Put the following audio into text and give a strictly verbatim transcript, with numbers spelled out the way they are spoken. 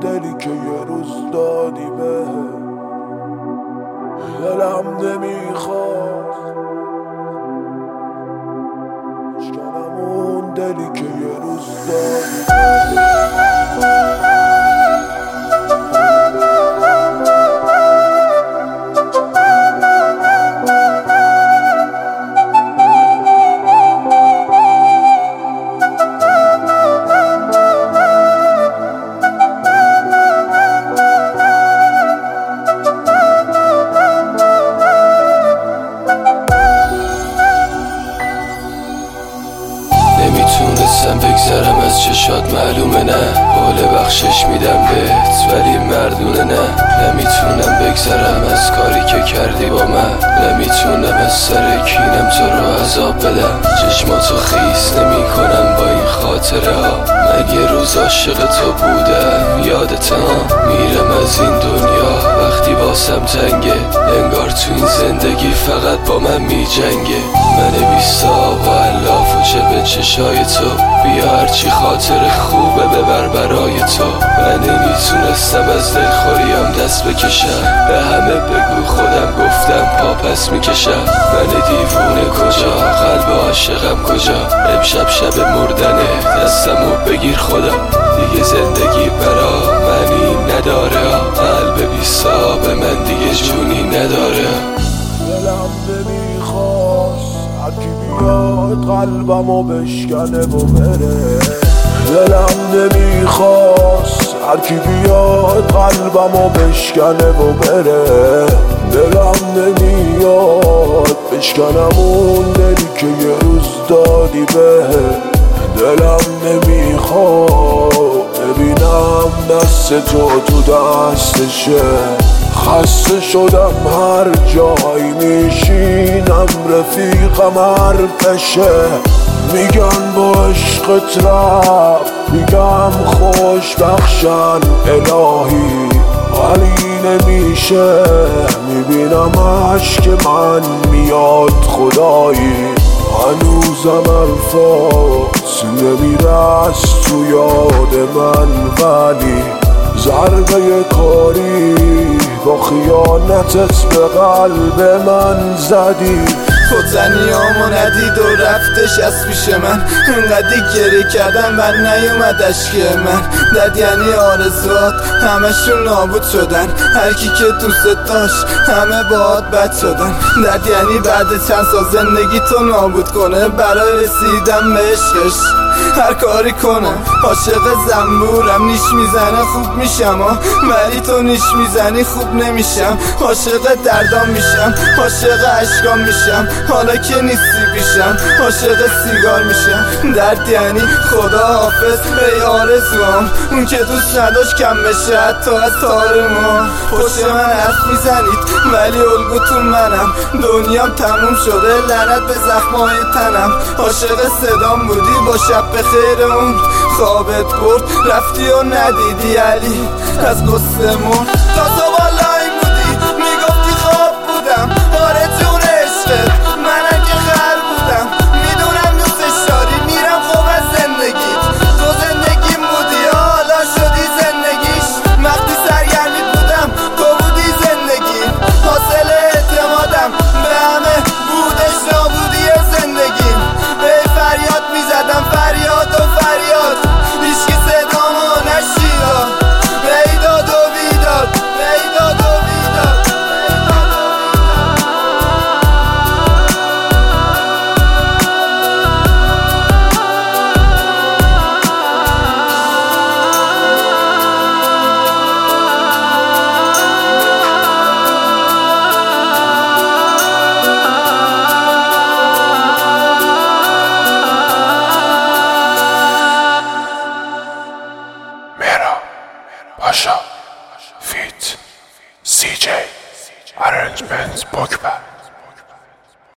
دلی که یه روز دادی به دلم نمیخواست اشکنم اون دلی که یه روز دادی به نمیتونستم بگذرم از چشات معلومه نه حال بخشش میدم بهت ولی مردونه نه نمیتونم بگذرم از کاری که کردی با من نمیتونم از سر کینم تو رو عذاب بدم چشماتو خیس نمی کنم با این خاطره ها مگه روز عاشق تو بودم یادتم میرم از این دنیا وقتی واسم تنگه انگار تو این زندگی فقط با من میجنگه من بیستا و الاف و چه به چشای تو بیا هرچی خاطر خوبه ببر برای تو من نمیتونستم از دلخوریم دست بکشم به همه بگو خودم گفتم پا پس میکشم من دیوونه کجا قلب عاشقم کجا امشب شب مردنه دستمو بگیر خدا دیگه زندگی برا منی نداره قلب بیستا به من دیگه جونی نداره دلم نمیخواست هرکی بیاد قلبمو بشکنه و بره دلم نمیخواست هرکی بیاد قلبمو بشکنه و بره دلم نمیاد بشکنم اون دلی که یه روز دادی به دلم نمیخواد ببینم دست تو تو دستشه خسته شدم هر جایی میشینم رفیقم حرفشه میگن با عشقت رفت میگم خوش بخشن الهی ولی نمیشه میبینم عشق من میاد خدایی هنوزم الفاظ نمیره از تو یاد من ولی ضربه کاری با خیانتت به قلب من زدی خودزنیامو ندید و رفتش از پیش من انقدی گریه کردم و نیومد اشک من دد یعنی آرزوات همشون نابود شدن هرکی که دوست داشت همه باهات بد شدن دد یعنی بعد چند سال زندگی تو نابود کنه برای رسیدم به عشقش هر کاری کنم عاشق زنبورم نیش میزنه خوب میشم ولی تو نیش میزنی خوب نمیشم عاشق دردام میشم عاشق عشقام میشم حالا که نیستی پیشم عاشق سیگار میشم درد یعنی خدا حافظ به آرزوام اون که دوست نداشت کم بشه حتی از تار ما پشت من حرف میزنید ولی الگوتون منم دنیام تموم شده لعنت به زخمای تنم عاشق صدام بودی با شب به خیر اون خوابت برد رفتی و ندیدی علی از قصه مرد تا تو بالای بودی میگفتی خواب بودم آره جون عشقت منم که خر بودم میدونم دوستش داری میرم خوب از زندگیت تو زندگیم بودی حالا شدی زندگیش وقتی سرگرمی بودم تو بودی زندگی حاصل اعتمادم به همه بودش نابودی زندگیم به فریاد میزدم فریاد و فریاد هیچکی صدامو نشیدا بیداد و بیداد بیداد و بیداد Pasha, feat, C J, arrangements, Pogba.